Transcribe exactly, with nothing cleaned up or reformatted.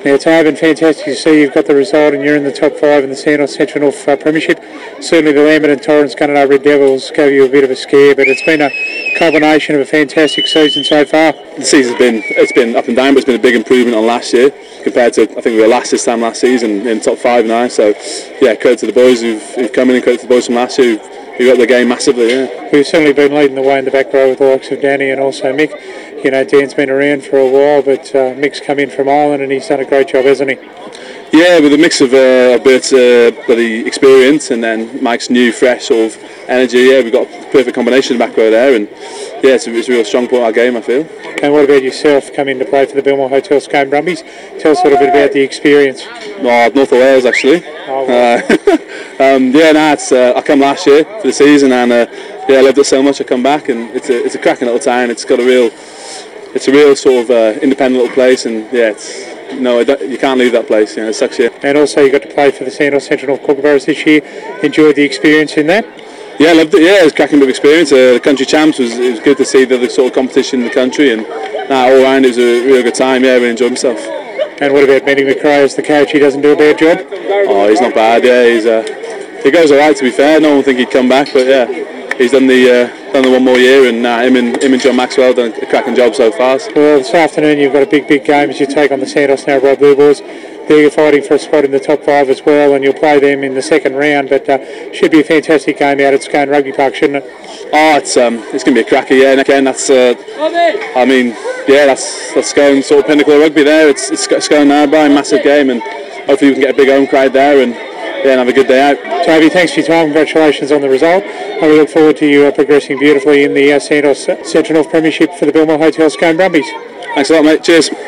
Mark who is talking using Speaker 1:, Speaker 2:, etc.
Speaker 1: Now, it's been fantastic to see you've got the result and you're in the top five in the Santos Central North uh, Premiership. Certainly the Lambert and Torrens Gunnedah Red Devils gave you a bit of a scare, but it's been a combination of a fantastic season so far.
Speaker 2: The season's been, it's been up and down, but it's been a big improvement on last year compared to, I think we were last this time last season in top five now. So, yeah, credit to the boys who've, who've come in and credit to the boys from last year who who got the game massively. Yeah.
Speaker 1: We've certainly been leading the way in the back row with the likes of Danny and also Mick. You know, Dan's been around for a while, but uh, Mick's come in from Ireland and he's done a great job, hasn't he?
Speaker 2: Yeah, with a mix of uh, a bit uh, bloody experience and then Mike's new, fresh sort of energy. Yeah, we've got a perfect combination in the back row there, and yeah, it's a, it's a real strong point of our game, I feel.
Speaker 1: And what about yourself coming to play for the Belmore Hotel Scone Brumbies? Tell us a little bit about the experience.
Speaker 2: Oh, North of Wales actually.
Speaker 1: Oh, well.
Speaker 2: uh, um, yeah, no, it's, uh, I come last year for the season and uh, yeah, I loved it so much. I come back and it's a it's a cracking little town. It's got a real, it's a real sort of uh, independent little place, and yeah, it's. No, you can't leave that place. You know, it sucks here.
Speaker 1: And also, you got to play for the Santos Central North Kookaburras this year. Enjoyed the experience in that?
Speaker 2: Yeah, I loved it. Yeah, it was a cracking bit of experience. Uh, the country champs was it was good to see the other sort of competition in the country, and nah, all round it was a real good time. Yeah, I really enjoyed myself.
Speaker 1: And what about Benny McRae as the coach? He doesn't do a bad job.
Speaker 2: Oh, he's not bad. Yeah, he's uh, he goes all right. To be fair, no one would think he'd come back, but yeah, he's done the uh, done the one more year, and uh, him and him and John Maxwell done a cracking job so far.
Speaker 1: Well, this afternoon you've got a big, big game as you take on the Santos Narrabri Blue Boys. They're fighting for a spot in the top five as well, and you'll play them in the second round. But uh, should be a fantastic game out at Scone Rugby Park, shouldn't it?
Speaker 2: Oh, it's um, it's going to be a cracker. Yeah, and again, that's uh, I mean, yeah, that's that's Scone sort of pinnacle of rugby there. It's it's Scone Narrabri, massive game, and hopefully we can get a big home crowd there and. Yeah, and have a good day out.
Speaker 1: Toby, thanks for your time. Congratulations on the result. And we look forward to you uh, progressing beautifully in the uh, Santos Central North Premiership for the Belmore Hotel Scone Brumbies.
Speaker 2: Thanks a lot, mate. Cheers.